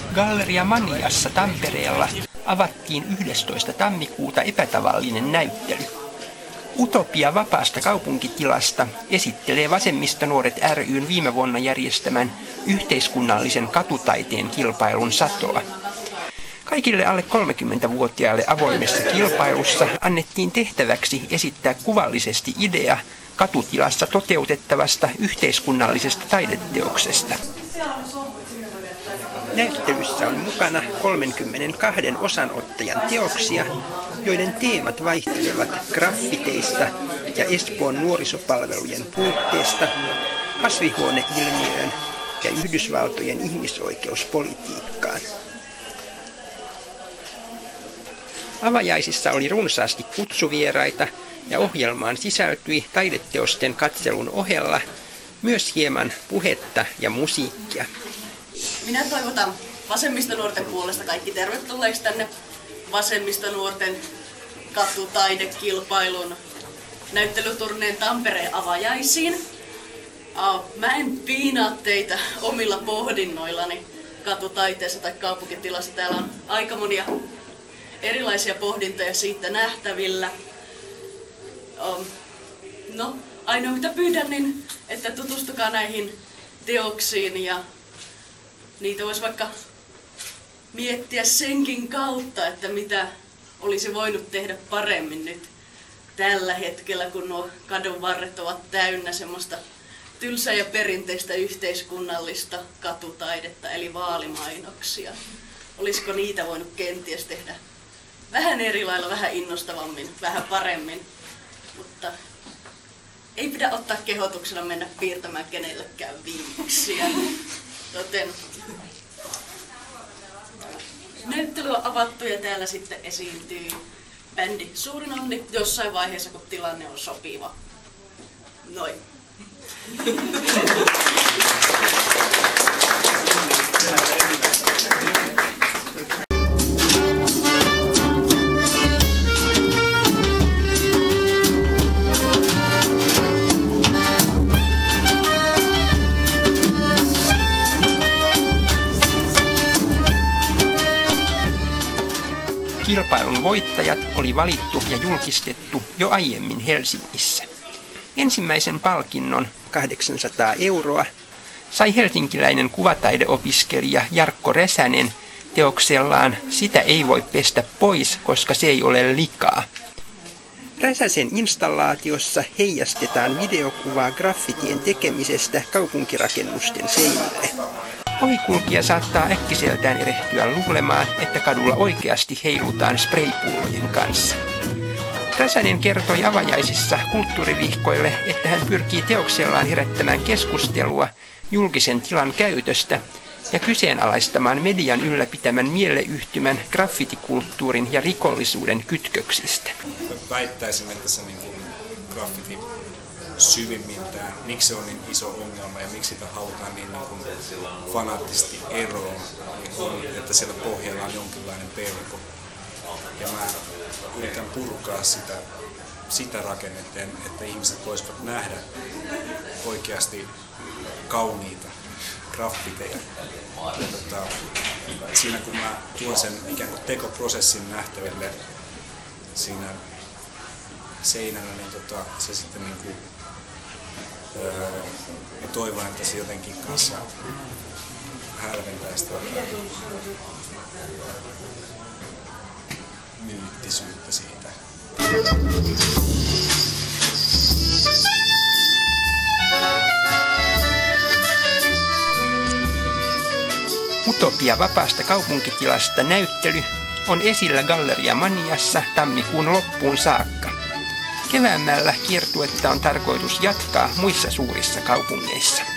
Galleria Maniassa Tampereella avattiin 11. tammikuuta epätavallinen näyttely. Utopia vapaasta kaupunkitilasta esittelee Vasemmistonuoret ry:n viime vuonna järjestämän yhteiskunnallisen katutaiteen kilpailun satoa. Kaikille alle 30-vuotiaille avoimessa kilpailussa annettiin tehtäväksi esittää kuvallisesti idea katutilassa toteutettavasta yhteiskunnallisesta taideteoksesta. Näyttelyssä on mukana 32 osanottajan teoksia, joiden teemat vaihtelevat graffiteista ja Espoon nuorisopalvelujen puutteesta, kasvihuoneilmiöön ja Yhdysvaltojen ihmisoikeuspolitiikkaan. Avajaisissa oli runsaasti kutsuvieraita ja ohjelmaan sisältyi taideteosten katselun ohella myös hieman puhetta ja musiikkia. Minä toivotan Vasemmistonuorten puolesta kaikki tervetulleeksi tänne Vasemmistonuorten katutaidekilpailun näyttelyturneen Tampereen avajaisiin. Mä en piinaa teitä omilla pohdinnoillani katutaiteessa tai kaupunkitilassa. Täällä on aika monia erilaisia pohdintoja siitä nähtävillä. Ainoa mitä pyydän, niin että tutustukaa näihin teoksiin ja niitä voisi vaikka miettiä senkin kautta, että mitä olisi voinut tehdä paremmin nyt tällä hetkellä, kun nuo kadun varret ovat täynnä semmoista tylsää ja perinteistä yhteiskunnallista katutaidetta, eli vaalimainoksia. Olisiko niitä voinut kenties tehdä vähän eri lailla, vähän innostavammin, vähän paremmin, mutta ei pidä ottaa kehotuksena mennä piirtämään kenellekään viimeksiä. Joten näyttely on avattu ja täällä sitten esiintyy bändi Suurin Onni jossain vaiheessa, kun tilanne on sopiva. Noin. Kilpailun voittajat oli valittu ja julkistettu jo aiemmin Helsingissä. Ensimmäisen palkinnon, 800 €, sai helsinkiläinen kuvataideopiskelija Jarkko Räsänen teoksellaan Sitä ei voi pestä pois, koska se ei ole likaa. Räsäsen installaatiossa heijastetaan videokuvaa graffitien tekemisestä kaupunkirakennusten seinille. Ohikulkija saattaa äkkiseltään erehtyä luulemaan, että kadulla oikeasti heilutaan spraypullojen kanssa. Räsänen kertoi avajaisissa kulttuuriviihkoille, että hän pyrkii teoksellaan herättämään keskustelua julkisen tilan käytöstä ja kyseenalaistamaan median ylläpitämän mielleyhtymän graffitikulttuurin ja rikollisuuden kytköksistä. Väittäisin, että se graffiti syvimmiltään, miksi se on niin iso ongelma ja miksi sitä halutaan niin fanaattisesti eroon, että siellä pohjalla on jonkinlainen pelko. Ja mä yritän purkaa sitä rakennetta, että ihmiset voisivat nähdä oikeasti kauniita graffiteja. Siinä kun mä tuon sen ikään kuin tekoprosessin nähtäville siinä seinällä, niin se sitten mä toivon, että se jotenkin kanssa hälventää sitä myyttisyyttä siitä. Utopia vapaasta kaupunkitilasta näyttely on esillä Galleria Maniassa tammikuun loppuun saakka. Keväämällä kiertuetta on tarkoitus jatkaa muissa suurissa kaupungeissa.